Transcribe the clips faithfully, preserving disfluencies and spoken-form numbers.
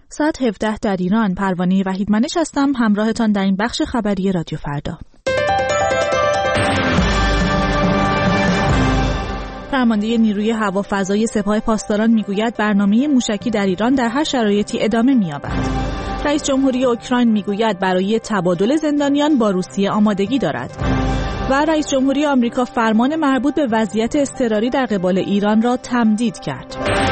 ساعت هفده در ایران. پروانه وحیدمنش هستم، همراهتان در این بخش خبری رادیو فردا. فرمانده نیروی هوافضایی سپاه پاسداران میگوید برنامه موشکی در ایران در هر شرایطی ادامه می‌یابد. رئیس جمهوری اوکراین میگوید برای تبادل زندانیان با روسیه آمادگی دارد. و رئیس جمهوری آمریکا فرمان مربوط به وضعیت اضطراری در قبال ایران را تمدید کرد.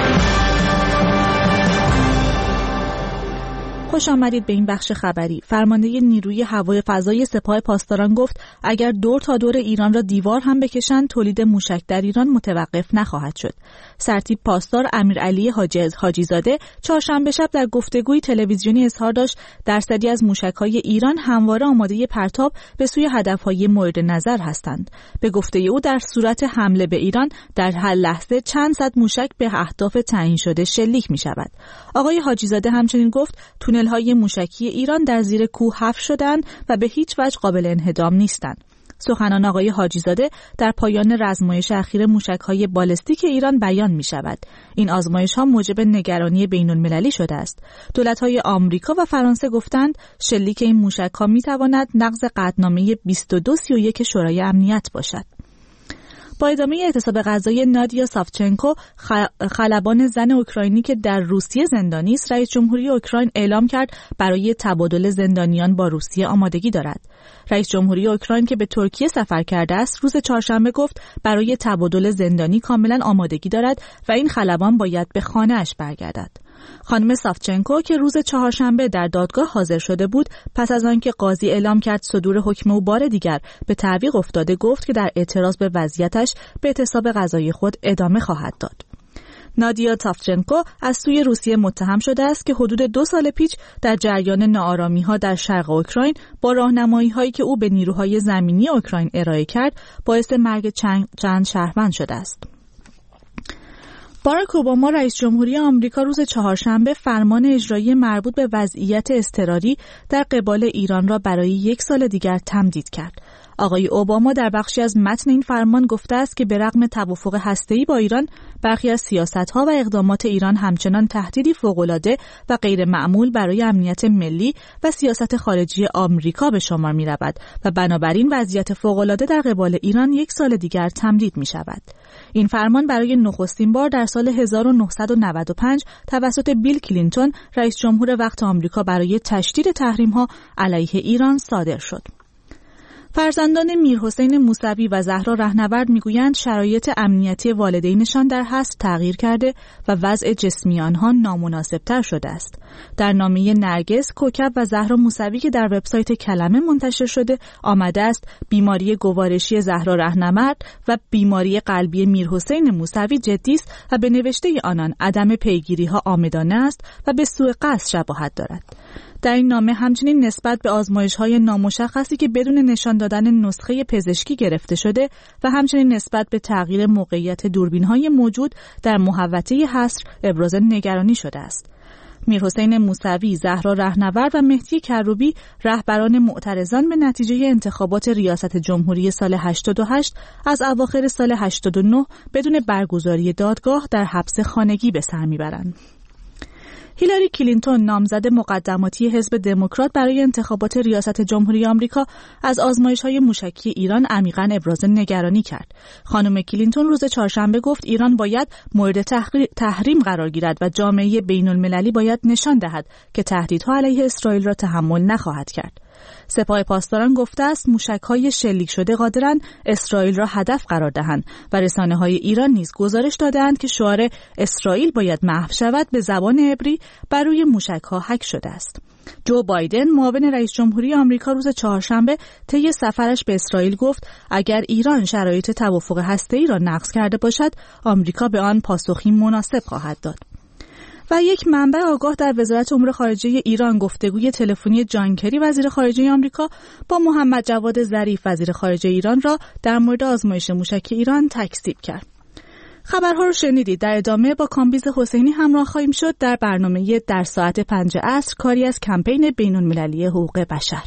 خوش آمدید به این بخش خبری. فرمانده نیروی هوای فضایی سپاه پاسداران گفت اگر دور تا دور ایران را دیوار هم بکشند تولید موشک در ایران متوقف نخواهد شد. سرتیپ پاسدار امیرعلی حاجی حاجیزاده چهارشنبه شب در گفتگوی تلویزیونی اظهار داشت درصدی از موشک‌های ایران همواره آماده پرتاب به سوی هدف‌های مورد نظر هستند. به گفته او در صورت حمله به ایران در هر لحظه چند صد موشک به اهداف تعیین شده شلیک می‌شود. آقای حاجیزاده همچنین گفت تونل‌های موشکی ایران در زیر کوه حفر شدند و به هیچ وجه قابل انهدام نیستند. سخنان آقای حاجیزاده در پایان آزمایش اخیر موشک‌های بالستیک ایران بیان می‌شود. این آزمایش‌ها موجب نگرانی بین‌المللی شده است. دولت‌های آمریکا و فرانسه گفتند شلیک این موشک‌ها می‌تواند نقض قطعنامه بیست و دو سی و یک شورای امنیت باشد. با ادامه اعتصاب غذایی نادیا ساوچنکو، خلبان زن اوکراینی که در روسیه زندانی است، رئیس جمهوری اوکراین اعلام کرد برای تبادل زندانیان با روسیه آمادگی دارد. رئیس جمهوری اوکراین که به ترکیه سفر کرده است، روز چهارشنبه گفت برای تبادل زندانی کاملا آمادگی دارد و این خلبان باید به خانه‌اش برگردد. خانم ساوچنکو که روز چهارشنبه در دادگاه حاضر شده بود، پس از آنکه قاضی اعلام کرد صدور حکم او بار دیگر به تعویق افتاده، گفت که در اعتراض به وضعیتش به اعتصاب غذایی خود ادامه خواهد داد. نادیا ساوچنکو از سوی روسیه متهم شده است که حدود دو سال پیش در جریان ناآرامی‌ها در شرق اوکراین با راهنمایی‌هایی که او به نیروهای زمینی اوکراین ارائه کرد، باعث مرگ چند شهروند شده است. باراک اوباما رئیس جمهوری آمریکا روز چهارشنبه فرمان اجرایی مربوط به وضعیت اضطراری در قبال ایران را برای یک سال دیگر تمدید کرد. آقای اوباما در بخشی از متن این فرمان گفته است که به رغم توافق هسته‌ای با ایران، برخی از سیاست‌ها و اقدامات ایران همچنان تهدیدی فوق‌العاده و غیر معمول برای امنیت ملی و سیاست خارجی آمریکا به شمار می‌رود و بنابراین وضعیت فوق‌العاده در قبال ایران یک سال دیگر تمدید می‌شود. این فرمان برای نخستین بار در سال هزار و نهصد و نود و پنج توسط بیل کلینتون رئیس جمهور وقت آمریکا برای تشدید تحریم‌ها علیه ایران صادر شد. فرزندان میرحسین موسوی و زهرا رهنورد میگویند شرایط امنیتی والدینشان در حصر تغییر کرده و وضع جسمی آنها نامناسبتر شده است. در نامه نرگس، کوکب و زهرا موسوی که در وبسایت کلمه منتشر شده آمده است بیماری گوارشی زهرا رهنورد و بیماری قلبی میرحسین موسوی جدی است و به نوشته آنان عدم پیگیری‌ها عامدانه است و به سوء قصد شباهت دارد. در این نامه همچنین نسبت به آزمایش‌های نامشخصی که بدون نشان دادن نسخه پزشکی گرفته شده و همچنین نسبت به تغییر موقعیت دوربین‌های موجود در محوطه حصر ابراز نگرانی شده است. میرحسین موسوی، زهرا رهنورد و مهدی کروبی رهبران معترضان به نتیجه انتخابات ریاست جمهوری سال هشتاد و هشت از اواخر سال هشتاد و نه بدون برگزاری دادگاه در حبس خانگی به سر میبرند. هیلاری کلینتون نامزد مقدماتی حزب دموکرات برای انتخابات ریاست جمهوری آمریکا از آزمایش‌های موشکی ایران عمیقاً ابراز نگرانی کرد. خانم کلینتون روز چهارشنبه گفت ایران باید مورد تحریم قرار گیرد و جامعه بین‌المللی باید نشان دهد که تهدیدها علیه اسرائیل را تحمل نخواهد کرد. سپاه پاسداران گفته است موشک‌های شلیک شده قادرند اسرائیل را هدف قرار دهند و رسانه‌های ایران نیز گزارش دادند که شعار اسرائیل باید محو شود به زبان عبری بر روی موشک‌ها حک شده است. جو بایدن معاون رئیس جمهوری آمریکا روز چهارشنبه طی سفرش به اسرائیل گفت اگر ایران شرایط توافق هسته‌ای را نقض کرده باشد آمریکا به آن پاسخی مناسب خواهد داد. و یک منبع آگاه در وزارت امور خارجه ایران گفتگوی تلفنی جان کری وزیر خارجه آمریکا با محمد جواد ظریف وزیر خارجه ایران را در مورد آزمایش موشک ایران تکذیب کرد. خبرها رو شنیدید. در ادامه با کامبیز حسینی همراه خواهیم شد در برنامه در ساعت پنج عصر کاری از کمپین بین‌المللی حقوق بشر.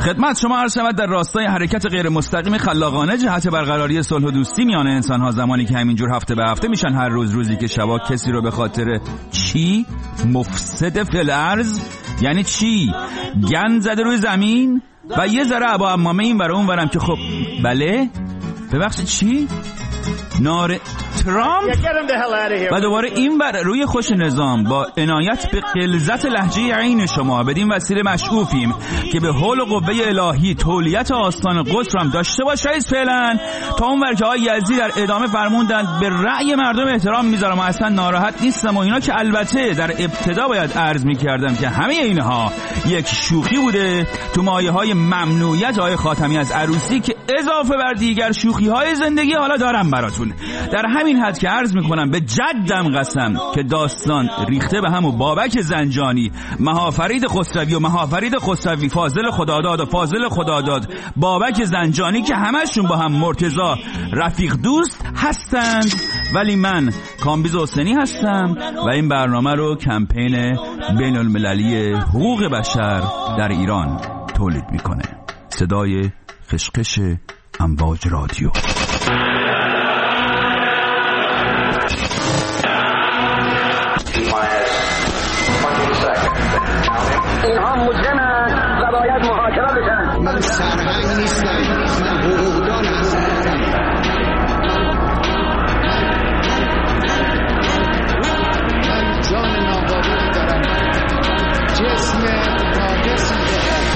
خدمت شما عرض شود در راستای حرکت غیر مستقیم خلاقانه جهت برقراری صلح و دوستی میان انسان‌ها، زمانی که همینجور هفته به هفته میشن هر روز روزی که شبا کسی رو به خاطر چی مفسد فی الارض، یعنی چی گند زده روی زمین و یه ذره ابا عمامه این ور اون ورم که خب بله ببخشید چی نار ترامپ و دوباره این بر روی خوش نظام با عنایت به غلظت لهجه عین شما بدین وسیله مشعوفیم که به حول و قوه الهی تولیت آستان قدس هم داشته باشید فعلا تا اون ور که آقای یزدی در ادامه فرموندند به رأی مردم احترام میذارم و اصلا ناراحت نیستم و اینا، که البته در ابتدا باید عرض میکردم که همه اینها یک شوخی بوده تو مایه های ممنوعیت آقای خاتمی از عروسی که اضافه بر دیگر شوخی های زندگی حالا دارم براتون. در همین حد که عرض میکنم به جدم قسم که داستان ریخته به هم و بابک زنجانی، مهافرید خسروی و مهافرید خسروی، فاضل خداداد و فاضل خداداد، بابک زنجانی که همشون با هم مرتضی رفیق دوست هستند، ولی من کامبیز حسینی هستم و این برنامه رو کمپین بین المللی حقوق بشر در ایران تولید میکنه. صدای خشخش امواج رادیو. اینها مجرمند و باید محاکمه بشن. من سرهنگ نیستم، من حقوقدان هستم. من جان نابودی دارم، جسم ناقصی دارم.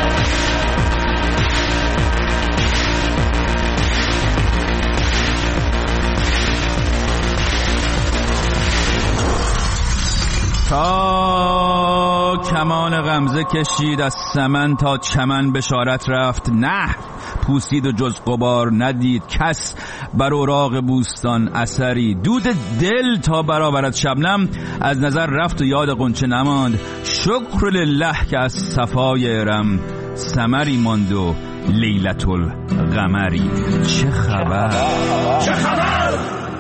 تا کمان غمزه کشید از سمن تا چمن بشارت رفت، نه پوسید و جز غبار ندید کس بر اوراق بوستان اثری، دود دل تا برآورد شبنم از نظر رفت و یاد غنچه نماند، شکر لله که از صفای ارم ثمری ماند و لیلة القمری. چه خبر چه خبر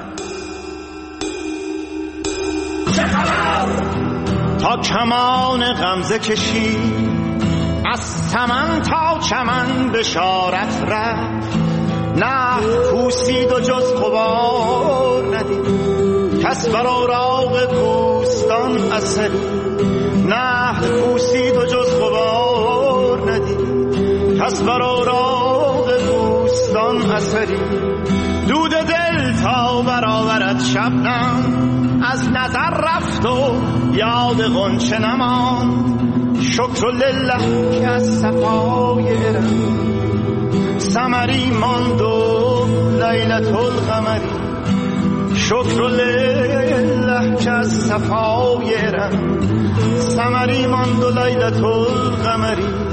چه خبر تا کمان غمزه کشید از سمن تا چمن بشارت رفت، نه پوسید و جز غبار ندید کس بر اوراق بوستان اثری، نه پوسید و جز غبار ندید کس بر اوراق بوستان اثری، دود دل تا برآورد شبنم از نظر رفت و یاد غنچه نماند، شکر لله که از صفای ارم ثمری ماند و لیلة القمری، شکر لله که از صفای ارم ثمری ماند و لیلة القمری.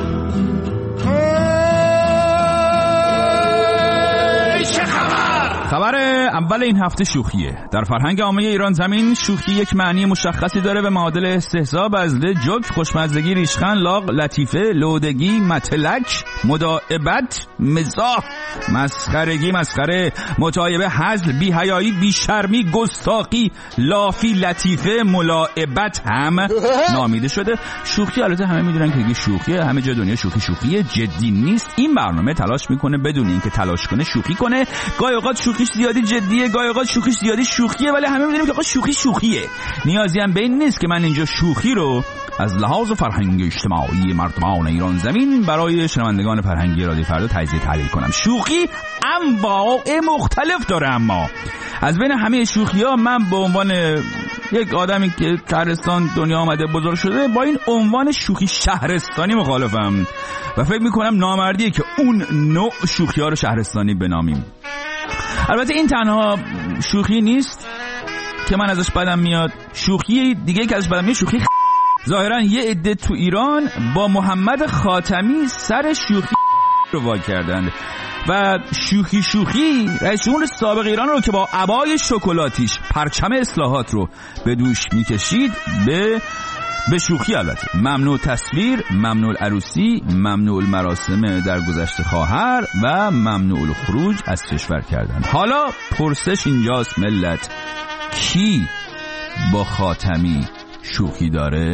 خبر اول این هفته شوخیه. در فرهنگ عامه ایران زمین شوخی یک معنی مشخصی داره به معادل استهزاء، بزله، جوک، خوشمزگی، ریشخند، لاغ، لطیفه، لودگی، متلک، مداعبت، مزاح، مسخرگی، مسخره، متایبه، هزل، بی‌حیایی، بی‌شرمی، گستاخی، لافی، لطیفه، ملاعبت هم نامیده شده. شوخی البته همه میدونن که دیگه شوخیه، همه جای دنیا شوخی شوخیه، جدی نیست. این برنامه تلاش میکنه بدون اینکه تلاش کنه شوخی کنه. گاهی اوقات شوخیش زیادی جدیه، گاهی اوقات شوخیش زیادی شوخیه، ولی همه میدونیم که آقا شوخی شوخیه. نیازی هم به این نیست که من اینجا شوخی رو از لحاظ فرهنگ اجتماعی مردمان ایران زمین برای شنوندگان فرهنگی رادیو فردا تجزیه تحلیل کنم. شوخی انواع مختلف داره، اما از بین همه شوخی‌ها من به عنوان یک آدمی که شهرستان دنیا آمده بزرگ شده با این عنوان شوخی شهرستانی مخالفم و فکر میکنم نامردیه که اون نوع شوخی‌ها رو شهرستانی بنامیم. البته این تنها شوخی نیست که من ازش بدم میاد. شوخی دیگه که ازش بدم میاد شوخی خ... ظاهرا یه عده تو ایران با محمد خاتمی سر شوخی رو وا کردند و شوخی شوخی رئیس جمهور سابق ایران رو که با عبای شکلاتیش پرچم اصلاحات رو به دوش میکشید به به شوخی البته ممنوع تصویر، ممنوع عروسی، ممنوع مراسم در گذشت خواهر و ممنوع الخروج از کشور کردن. حالا پرسش اینجاست ملت، کی با خاتمی شوخی داره؟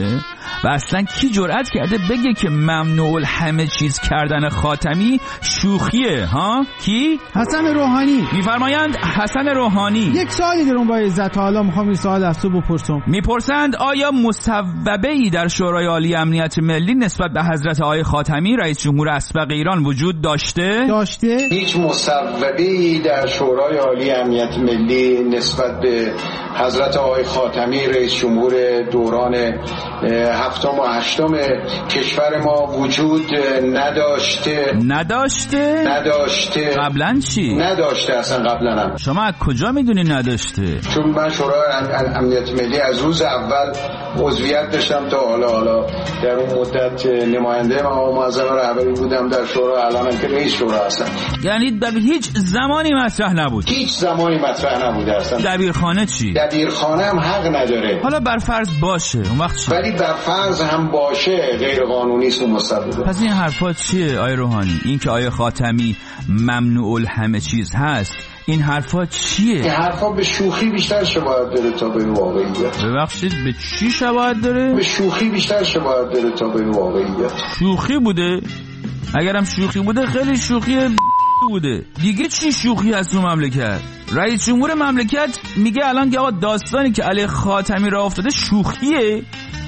و اصلا کی جرأت کرده بگه که ممنوع همه چیز کردن خاتمی شوخیه؟ ها کی؟ حسن روحانی. میفرمایند حسن روحانی. یک سوالی دارم با عزت، حالا میخوام این سوال از تو بپرسم. میپرسند آیا مصوبه‌ای در شورای عالی امنیت ملی نسبت به حضرت آقای خاتمی رئیس جمهور اسبق ایران وجود داشته؟ داشته؟ هیچ مصوبه‌ای در شورای عالی امنیت ملی نسبت به حضرت آقای خاتمی رئیس جمهور دوران هفتم و هشتم کشور ما وجود نداشته. نداشته؟ نداشته. قبلا چی؟ نداشته اصلا قبلا هم. شما از کجا میدونی نداشته؟ چون من شورای امنیت ملی از روز اول عضویت داشتم تا حالا حالا در اون مدت نماینده مقام معظم رهبری بودم در شورا، الان که رئیس شورا هستم. یعنی در هیچ زمانی مطرح نبود؟ هیچ زمانی مطرح نبوده اصلا. دبیرخانه چی؟ دبیرخانه هم حق نداره. حالا بر فرض باشه اون وقت چی؟ ولی بر فرض هم باشه غیر قانونی است و مصوبه. پس این حرفا چیه آیه روحانی؟ این که آیه خاتمی ممنوع همه چیز هست، این حرفا چیه؟ این حرفا به شوخی بیشتر شباهت داره تا به واقعیت. ببخشید به چی شباهت داره؟ به شوخی بیشتر شباهت داره تا به واقعیت. شوخی بوده؟ اگرم شوخی بوده خیلی شوخی بوده. دیگه چی شوخی هست تو مملکت؟ رئیس جمهور مملکت میگه الان که آقا داستانی که علی خاتمی را افتاده شوخیه؟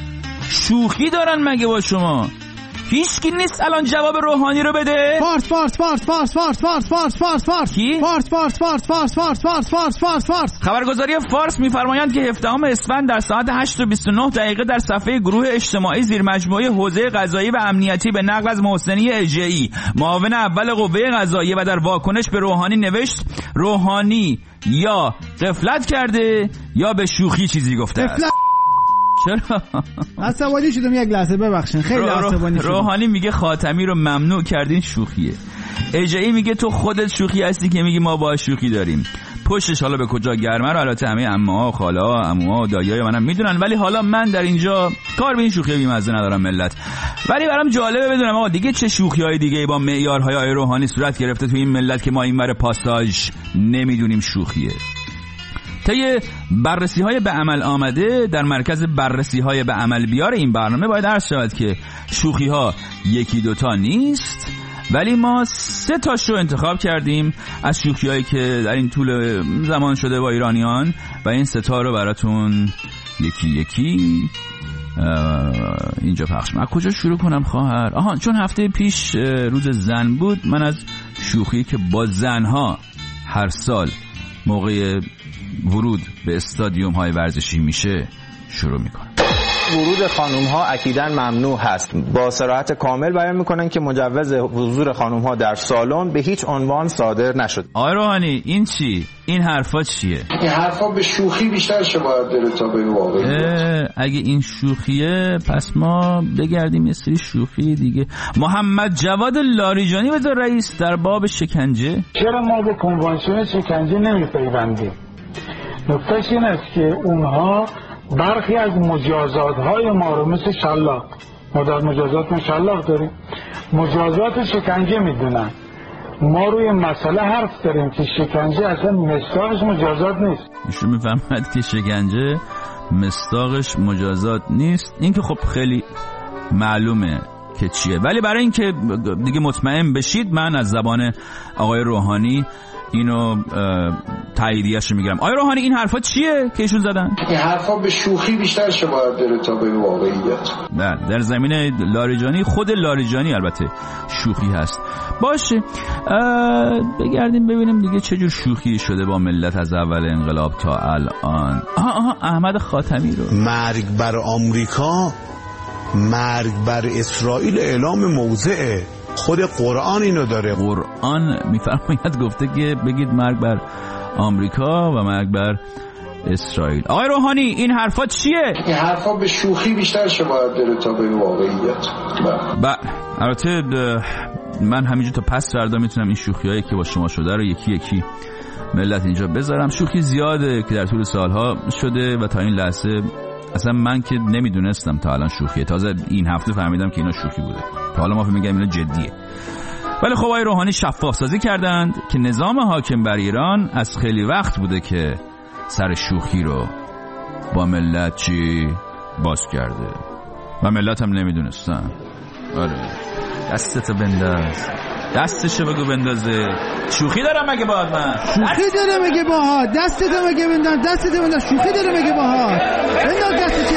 شوخی دارن مگه با شما؟ هیچ کی نیست الان جواب روحانی رو بده؟ فارس فارس فارس فارس فارس فارس فارس فارس فارس کی؟ فارس فارس فارس فارس فارس فارس فارس فارس فارس خبرگزاری فارس میفرمایند که هفدهم اسفند در ساعت هشت و بیست و نه دقیقه در صفحه گروه اجتماعی زیر مجموعه حوزه قضایی و امنیتی به نقل از محسنی اژه‌ای معاون اول قوه قضاییه و در واکنش به روحانی نوشت روحانی یا غفلت کرده یا به شوخی چیزی گفته است. چرا؟ عصبانی شدم یک لحظه، ببخشید خیلی رو عصبانی شدم. روحانی میگه خاتمی رو ممنوع کردین شوخیه. اژه‌ای میگه تو خودت شوخی هستی که میگی ما با شوخی داریم. پشتش حالا به کجا گرمه رو البته همه عمه‌ها و خاله‌ها و عموها و دایی‌های منم میدونن، ولی حالا من در اینجا کار به این شوخی بی‌مزه ندارم ملت. ولی برام جالبه بدونم آقا دیگه چه شوخی‌های دیگه با معیارهای آقای روحانی صورت گرفته تو این ملت که ما اینور پاساژ نمیدونیم شوخیه. طی بررسی‌های به عمل آمده در مرکز بررسی‌های به عمل بیار این برنامه باید عرض شود که شوخی‌ها یکی دوتا نیست، ولی ما سه تاشو انتخاب کردیم از شوخی‌هایی که در این طول زمان شده با ایرانیان و این سه تا رو براتون یکی یکی اینجا پخش. من کجا شروع کنم خواهر؟ آها، چون هفته پیش روز زن بود، من از شوخی که با زنها هر سال موقع ورود به استادیوم های ورزشی میشه شروع میکنن. ورود خانوم ها اکیداً ممنوع هست. با صراحت کامل بیان میکنن که مجوز حضور خانوم ها در سالن به هیچ عنوان صادر نشد. آقای روحانی این چی؟ این حرفا چیه؟ این حرفا به شوخی بیشتر شباهت داره تا به واقعیت. اگه این شوخیه پس ما بگردیم یه سری شوخی دیگه. محمد جواد لاریجانی وزیر رئیس در باب شکنجه. چرا ما به کنوانسیون شکنجه نمیپیوندیم؟ نکتهش این است که اونها برخی از مجازات‌های ما رو مثل شلاق، ما در مجازات شلاق داریم، مجازات شکنجه میدونن. ما روی مسئله حرف داریم که شکنجه اصلا مصداقش مجازات نیست. ایشون میفهمد که شکنجه مصداقش مجازات نیست. این که خب خیلی معلومه که چیه، ولی برای اینکه دیگه مطمئن بشید من از زبان آقای روحانی اینو تاییدیه‌اش رو میگم. آقای روحانی این حرفا چیه که ایشون زدن؟ این حرفا به شوخی بیشتر شباهت داره تا به واقعیت. نه، در زمینه لاریجانی، خود لاریجانی البته شوخی هست. باشه، بگردیم ببینیم دیگه چه جور شوخی شده با ملت از اول انقلاب تا الان. آها آها احمد خاتمی رو. مرگ بر آمریکا، مرگ بر اسرائیل اعلام موضعه. خود قرآن اینو داره. قرآن میفرماید گفته که بگید مرگ بر آمریکا و مرگ بر اسرائیل. آقای روحانی این حرفا چیه؟ این حرفا به شوخی بیشتر شباهت داره تا به واقعیت. بله، البته من همینجور تا پس فردا میتونم این شوخیایی که با شما شده رو یکی یکی ملت اینجا بذارم. شوخی زیاده که در طول سالها شده و تا این لحظه اصلا من که نمیدونستم تا الان شوخیه، تازه این هفته فهمیدم که اینا شوخی بوده. تا حالا ما فکر می‌کردیم اینا جدیه. ولی خب آقای روحانی شفاف سازی کردند که نظام حاکم بر ایران از خیلی وقت بوده که سر شوخی رو با ملت چی باز کرده. و ملت هم نمیدونستن. آره دستتو بنداز، دستشو بگو بندازه. شوخی دارم مگه باهات؟ من شوخی داره مگه باهات؟ دستتو مگه بنداز، دستتو بنداز. شوخی داره مگه باهات؟ بنداز دستتو.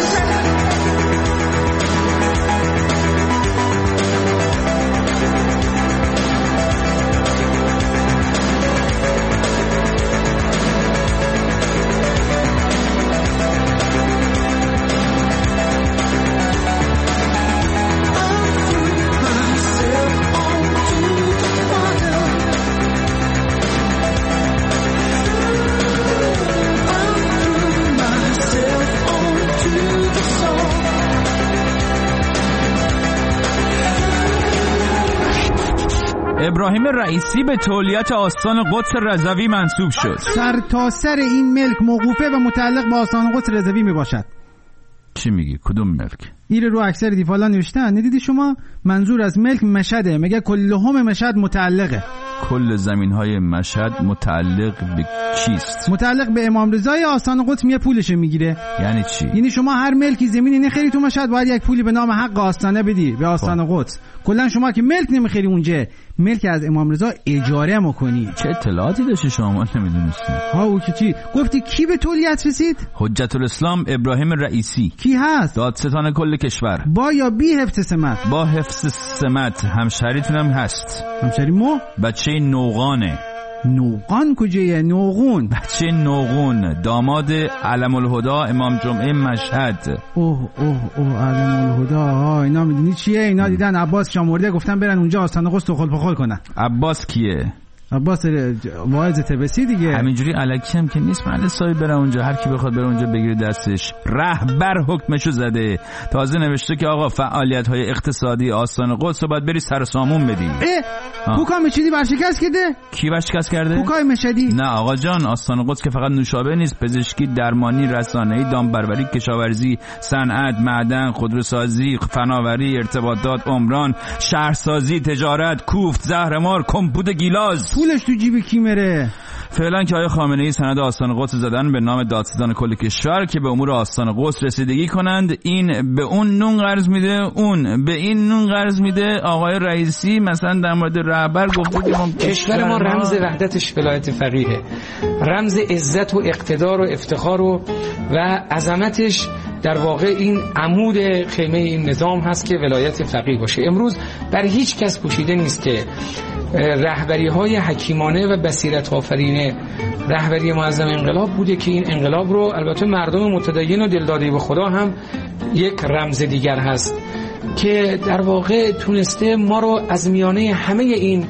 ابراهیم رئیسی به تولیت آستان قدس رضوی منصوب شد. سر تا سر این ملک موقوفه و متعلق به آستان قدس رضوی می باشد. چی میگی؟ کدوم ملک؟ ایره رو اکثر دیفالا نوشتن، ندیدی شما؟ منظور از ملک مشهده، میگه کلهم مشهد متعلقه. کل زمین های مشهد متعلق به کیست؟ متعلق به امام رضای آستان قدس میه پولش میگیره. یعنی چی؟ یعنی شما هر ملکی زمینی نخری تو مشهد باید یک پولی به نام حق آستانه بدی به آستان قدس. کلا شما که ملک نمیخری اونجا، ملک از امام رضا اجاره میکنی. چه اطلاعاتی داشتی شما؟ نمیدونستی. ها او که چی؟ گفتی کی به تولیت رسید؟ حجت الاسلام ابراهیم رئیسی. کی هست؟ دادستان کل کشور. با یا بی حفظ سمت؟ با حفظ سمت. همشریتونم هست. همشری مو؟ بچه نوغانه. نوغان کجایه؟ نوغون. بچه نوغون، داماد علم الهدا امام جمعه مشهد. اوه اوه اوه علم الهدا. ها اینا میدونی چیه؟ اینا دیدن عباس شامورده گفتن برن اونجا آستان قدس تو خل پخل کنن. عباس کیه؟ عباس واعظ تبسی دیگه. همینجوری الکی هم که نیست، من سایه بره اونجا، هر کی بخواد بره اونجا بگیره دستش. رهبر حکمشو زده، تازه نوشته که آقا فعالیت های اقتصادی آستان قدس رو باید بری سر سامون بدی. اه کوکا مشهدی ورشکست کرده؟ کی ورشکست کرده؟ کوکای مشهدی. نه آقا جان، آستان قدس که فقط نوشابه نیست، پزشکی، درمانی، رسانه‌ای، دامبروری، کشاورزی، صنعت، معدن، خودروسازی، فناوری، ارتباطات، عمران، شهرسازی، تجارت، کوفت، زهرمار، کمپوت گیلاس. پولش تو جیب کی میره؟ فعلا که آقای خامنه‌ای سند آستان قدس زدن به نام دادستان کل کشور که به امور آستان قدس رسیدگی کنند. این به اون نون قرض میده، اون به این نون قرض میده. آقای رئیسی مثلا در مورد رهبر گفته که ما کشور ما رمز وحدتش ولایت فقیه، رمز عزت و اقتدار و افتخار و و عظمتش در واقع این عمود خیمه این نظام هست که ولایت فقیه باشه. امروز بر هیچ کس پوشیده نیست که رهبری های حکیمانه و بصیرت آفرینه رهبری معظم انقلاب بوده که این انقلاب رو البته مردم متدین و دلداده به خدا هم یک رمز دیگر هست که در واقع تونسته ما رو از میانه همه این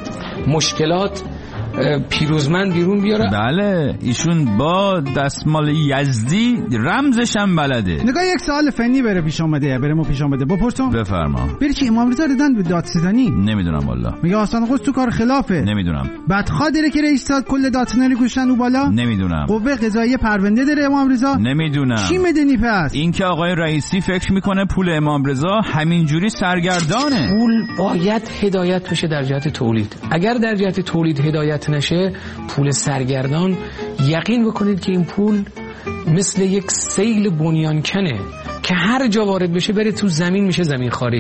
مشکلات پیروزمند بیرون بیاره. بله ایشون با دستمال یزدی رمزش هم بلده. نگاه یک سوال فنی بره پیش آمده، بره ما پیش آمده بپرسم. بفرما. بری چی امام رضا دادن به دادستانی؟ نمیدونم والله. میگه آستان قدس تو کار خلافه. نمیدونم. بدخواه داره که رئیس داد کل دادستانی گوشتن او بالا؟ نمیدونم. قوه قضاییه پرونده داره امام رضا؟ نمیدونم. چی میدونی پس؟ این که آقای رئیسی فکر میکنه پول امام رضا همینجوری سرگردانه. پول باید هدایت بشه در جهت تولید. اگر در جهت تولید هدایت نشه پول سرگردان، یقین بکنید که این پول مثل یک سیل بنیانکنه که هر جا وارد بشه بره تو زمین میشه زمین خاری،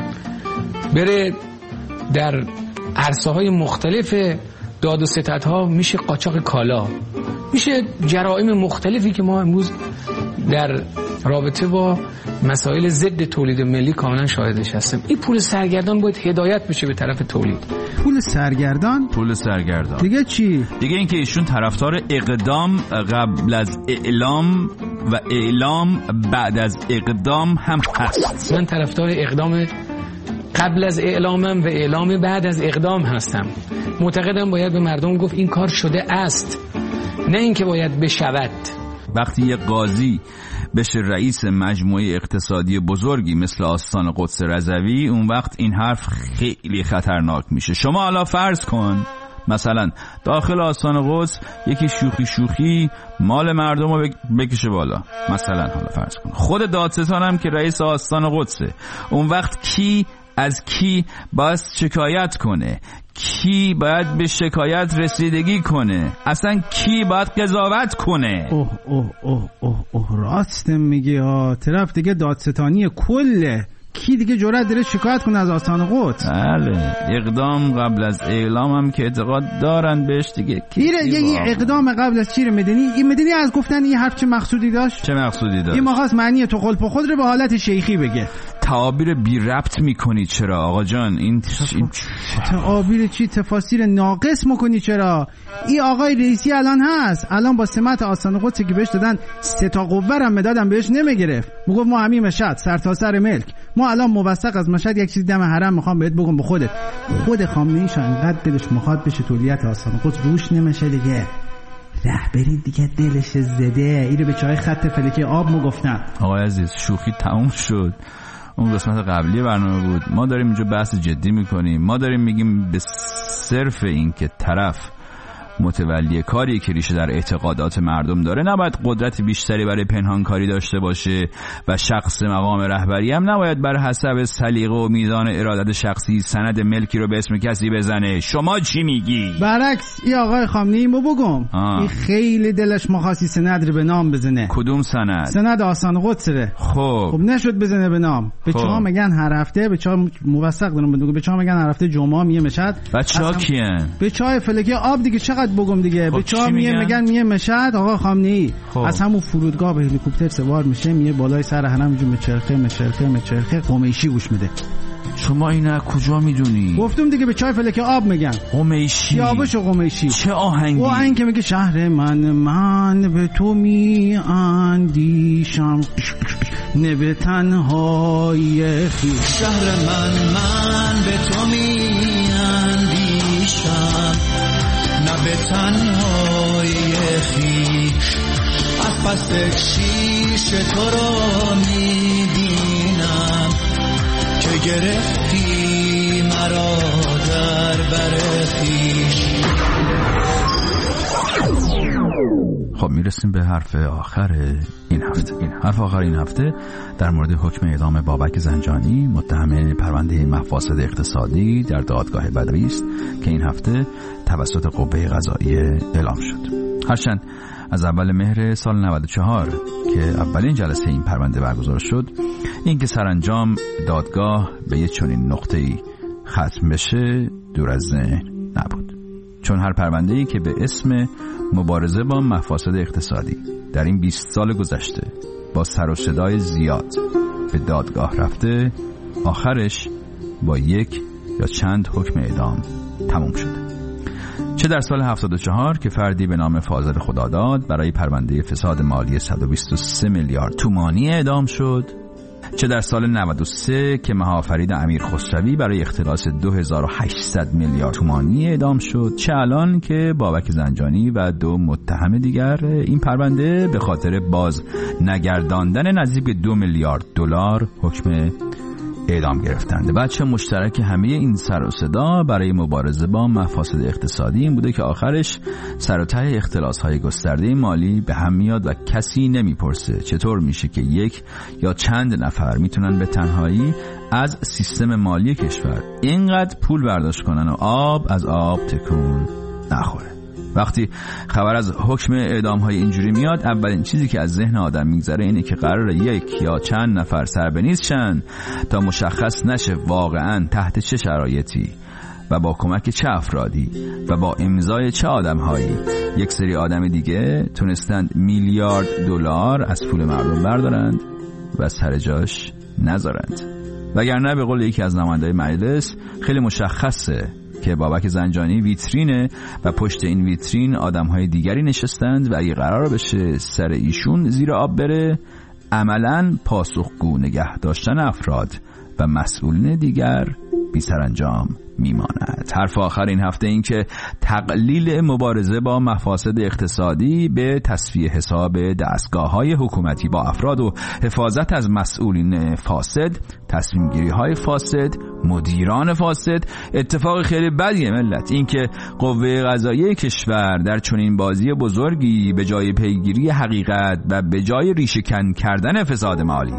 بره در عرصه های مختلف داد و ستد ها میشه قاچاق کالا، میشه جرائم مختلفی که ما امروز در رابطه با مسائل ضد تولید ملی کاملا شاهدش هستیم. این پول سرگردان باید هدایت بشه به طرف تولید. پول سرگردان؟ پول سرگردان دیگه چی؟ دیگه اینکه ایشون طرفدار اقدام قبل از اعلام و اعلام بعد از اقدام هم هست. من طرفدار اقدام قبل از اعلامم و اعلام بعد از اقدام هستم. معتقدم باید به مردم گفت این کار شده است، نه اینکه باید بشود. وقتی یه قاضی بشه رئیس مجموعه اقتصادی بزرگی مثل آستان قدس رضوی، اون وقت این حرف خیلی خطرناک میشه. شما حالا فرض کن مثلا داخل آستان قدس یکی شوخی شوخی مال مردم رو بکشه بالا، مثلا حالا فرض کن خود دادستان هم که رئیس آستان قدسه، اون وقت کی از کی باید شکایت کنه، کی باید به شکایت رسیدگی کنه، اصلا کی باید قضاوت کنه. اوه اوه اوه اوه اوه راست میگی ها، طرف دیگه دادستانی کله، کی دیگه جرأت داره شکایت کنه از آستان قدس؟ بله، اقدام قبل از اعلام هم که اعتقاد دارن بهش دیگه. ایره یه اقدام قبل از چی رو میدونی؟ این میدونی از گفتن این حرف چه مقصودی داشت؟ چه مقصودی داشت؟ این مخواست معنی تو خلپ خود رو به حالت شیخی بگه. تعابیر بی ربط میکنی چرا آقا جان؟ این تعابیر چی؟ تفاسیر ناقص میکنی چرا؟ این آقای رئیسی الان هست، الان با سمت آستان قدس که بهش دادن سه تا قوه هم مدادم بهش نمیگرفت، میگفت ما همین مشهد سر تا سر ملک، ما الان موثق از مشهد یک چیز دم حرم میخوام بهت بگم به خودت. خود خامنه‌ای شا انقدر دلش میخواد بشه تولیت آستان قدس روش نمیشه دیگه. رهبری دیگه دلش زده، اینو به چای خط فلکی آب میگفتن. آقای عزیز شوخی تموم شد، اون قسمت قبلی برنامه بود. ما داریم اینجا بحث جدی میکنیم، ما داریم میگیم به صرف این که طرف متولی کاری که ریشه در اعتقادات مردم داره نباید قدرت بیشتری برای پنهانکاری داشته باشه و شخص مقام رهبری هم نباید بر حسب سلیقه و میزان ارادت شخصی سند ملکی رو به اسم کسی بزنه. شما چی میگی؟ برعکس این آقای خامنه‌ای مو بگم این خیلی دلش مخواسی سند رو به نام بزنه. کدوم سند؟ سند آستان قدس ره. خب خب نشد بزنه به نام. به خب. چه‌ها میگن هر هفته، به چه‌ها موثق دارم بگم، به چه‌ها میگن هر هفته جمعه میه مشهد. بچه‌ها کیان؟ به چای فلکی آب دیگه چقدر بگم دیگه. خب به چه‌ها میه میگن میه مشهد. آقا خامنه‌ای خب. از همون فرودگاه به هلیکوپتر سوار میشه، میه بالای سر حرم اینجوری مچرخه مچرخه مچرخه قمیشی گوش میده. شما اینا کجا میدونی؟ گفتم دیگه به چای فلک آب میگن. قمیشی. سیاوش و قمیشی. چه آهنگی؟ او آهنگ که میگه شهر من من به تو می اندیشم نه به تنهایی خویش. شهر من من به تو می اندیشم نه به تنهایی خویش. از پس شیش تو رو میبینم که گرفتی مرا در بر خویش. خب میرسیم به حرف آخر این هفته. این حرف آخر این هفته در مورد حکم اعدام بابک زنجانی متهم پرونده مفاسد اقتصادی در دادگاه بدوی است که این هفته توسط قوه قضاییه اعلام شد. هرچند از اول مهر سال نود و چهار که اولین جلسه این پرونده برگزار شد، این که سرانجام دادگاه به یک چنین نقطه‌ای ختم بشه دور از ذهن نبود، چون هر پرونده‌ای که به اسم مبارزه با مفاسد اقتصادی در این بیست سال گذشته با سر و صدای زیاد به دادگاه رفته، آخرش با یک یا چند حکم اعدام تموم شده. چه در سال هفتاد و چهار که فردی به نام فاضل خداداد برای پرونده فساد مالی صد و بیست و سه میلیارد تومانی اعدام شد، چه در سال نود و سه که مهافرید امیر خسروی برای اختلاس دو هزار و هشتصد میلیارد تومانی اعدام شد، چه الان که بابک زنجانی و دو متهم دیگر این پرونده به خاطر باز نگرداندن نزدیک به دو میلیارد دلار حکم اعدام گرفتند. بچه مشترک همه این سر و صدا برای مبارزه با مفاسد اقتصادی این بوده که آخرش سر و ته اختلاس‌های گسترده مالی به هم میاد و کسی نمیپرسه چطور میشه که یک یا چند نفر میتونن به تنهایی از سیستم مالی کشور اینقدر پول برداشت کنن و آب از آب تکون نخوره. وقتی خبر از حکم اعدام های اینجوری میاد، اولین چیزی که از ذهن آدم میگذره اینه که قراره یک یا چند نفر سر به نیز شن تا مشخص نشه واقعا تحت چه شرایطی و با کمک چه افرادی و با امضای چه آدم هایی یک سری آدم دیگه تونستند میلیارد دلار از پول مردم بردارند و سر جاش نذارند. وگرنه به قول یکی از نماینده‌های مجلس خیلی مشخصه که بابک زنجانی ویترینه و پشت این ویترین آدم‌های دیگری نشستند و اگه قرار بشه سر ایشون زیر آب بره، عملاً پاسخگو نگه داشتن افراد و مسئولین دیگر بی سرانجام میماند. حرف آخر این هفته این که تقلیل مبارزه با مفاسد اقتصادی به تصفیه حساب دستگاه‌های حکومتی با افراد و حفاظت از مسئولین فاسد، تصمیم گیری های فاسد، مدیران فاسد اتفاق خیلی بدیه ملت. این که قوه قضاییه کشور در چنین بازی بزرگی به جای پیگیری حقیقت و به جای ریشه‌کن کردن فساد مالی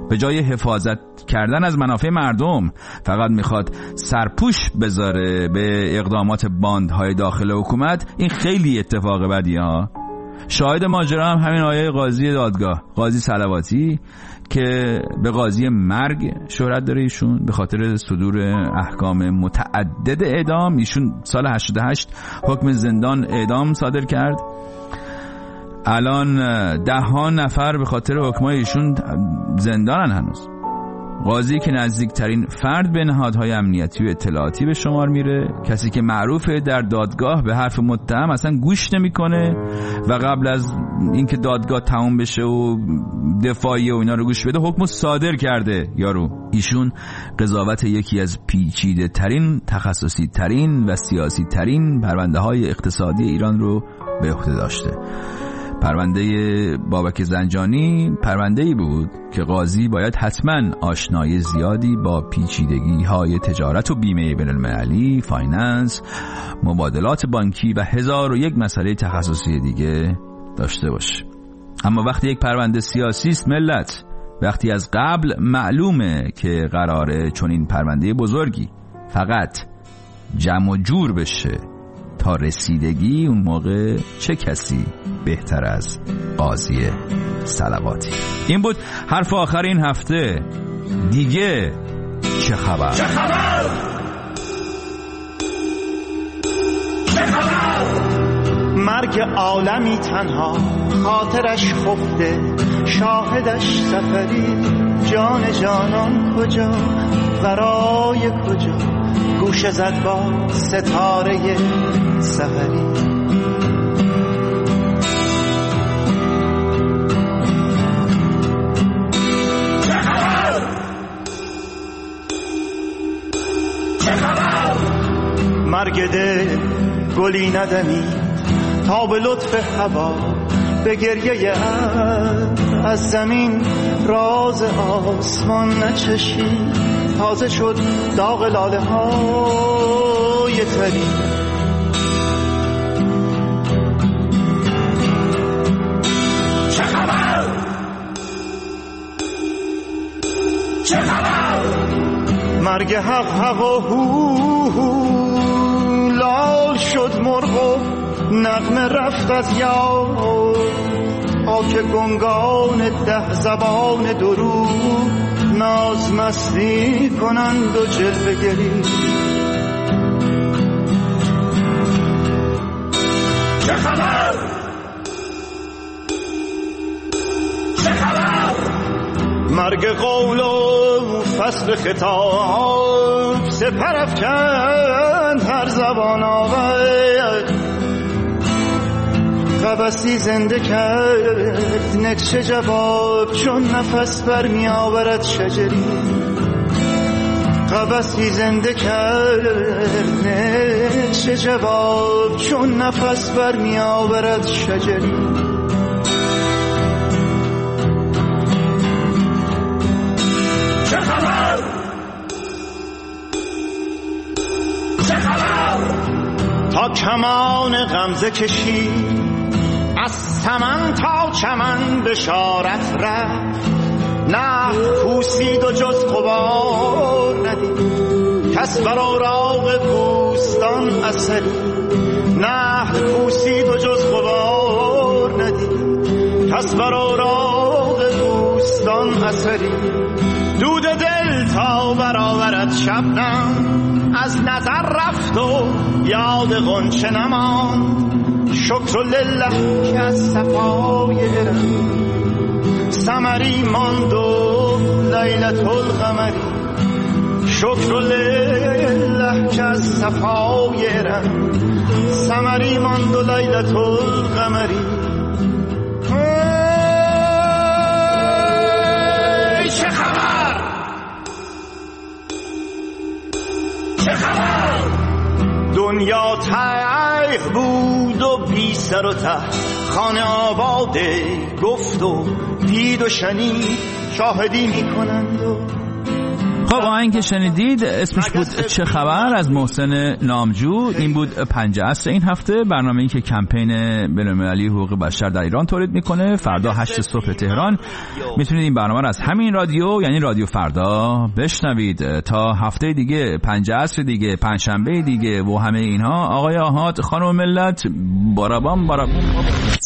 به جای حفاظت کردن از منافع مردم فقط میخواد سرپوش بذاره به اقدامات باندهای داخل حکومت، این خیلی اتفاق بدیه ها. شاهد ماجرا هم همین آیه قاضی دادگاه، قاضی صلواتی، که به قاضی مرگ شهرت داره ایشون به خاطر صدور احکام متعدد اعدام. ایشون سال هشتاد و هشت حکم زندان اعدام صادر کرد. الان ده ها نفر به خاطر حکمای ایشون زندانن هنوز. قاضی که نزدیکترین فرد به نهادهای امنیتی و اطلاعاتی به شمار میره، کسی که معروفه در دادگاه به حرف متهم اصلا گوش نمیکنه و قبل از اینکه دادگاه تموم بشه و دفاعی و اینا رو گوش بده حکمو صادر کرده یارو. ایشون قضاوت یکی از پیچیده ترین، تخصصی ترین و سیاسی ترین پرونده های اقتصادی ایران رو به عهده داشته. پرونده بابک زنجانی پرونده‌ای بود که قاضی باید حتما آشنایی زیادی با پیچیدگی های تجارت و بیمه بین المللی، فایننس، مبادلات بانکی و هزار و یک مسئله تخصصی دیگه داشته باشه. اما وقتی یک پرونده سیاسی است ملت، وقتی از قبل معلومه که قراره چنین پرونده بزرگی فقط جمع و جور بشه تا رسیدگی، اون موقع چه کسی بهتر از قاضی صلواتی؟ این بود حرف آخر این هفته. دیگه چه خبر؟ چه خبر؟ چه خبر؟ مرگ عالمی تنها، خاطرش خفته، شاهدش سفری، جان جانان کجا، برای کجا، گوشه زد با ستاره سحری. چه خبر؟ چه خبر؟ مرگ دل گلی ندمید تا به لطف هوا، به گریه از زمین راز آسمان نچشید، تازه شد داغ لاله های تری. چه خبر؟ چه خبر؟ مرگ حق حق و هو هو، لال شد مرغ و نغمه رفت از یاد، خاک گنگان ده زبان درود، ناز مستی کنند و جلوه گری. چه خبر؟ چه خبر؟ مرگ قول و فصل خطاب، سپر افکند هر زبان آور، قبسی زنده کرد نقش جواب، چون نفس بر می آورد شجری. قبسی زنده کرد نقش جواب، چون نفس بر می آورد شجری. چه خبر؟ چه خبر؟ تا کمان غمزه کشید، از سمن تا چمن بشارت رفت، نه پوسید و جز غبار ندید، کس بر اوراق بوستان اثری. نه پوسید و جز غبار ندید، کس بر اوراق بوستان اثری. دود دل تا برآورد شبنم، از نظر رفت و یاد غنچه نماند. شکر لله که از صفای ارم، ثمری ماند و لیلت القمری. شکر لله که از صفای ارم، ثمری ماند و لیلت القمری. چه خبر؟ چه خبر؟ دنیا تایه بود و بی سر و ته، خانه آباده گفت و دید و شنید، شاهدی می کنند و خب آهنگ که شنیدید اسمش بود چه خبر از محسن نامجو. این بود پنجه عصر این هفته، برنامه‌ای که کمپین بین‌المللی حقوق بشر در ایران تولید میکنه. فردا هشت صبح تهران میتونید این برنامه رو از همین رادیو، یعنی رادیو فردا، بشنوید. تا هفته دیگه، پنجه عصر دیگه، پنجشنبه دیگه و همه اینها، آقای آحاد، خانم ملت، بارابام بارابام.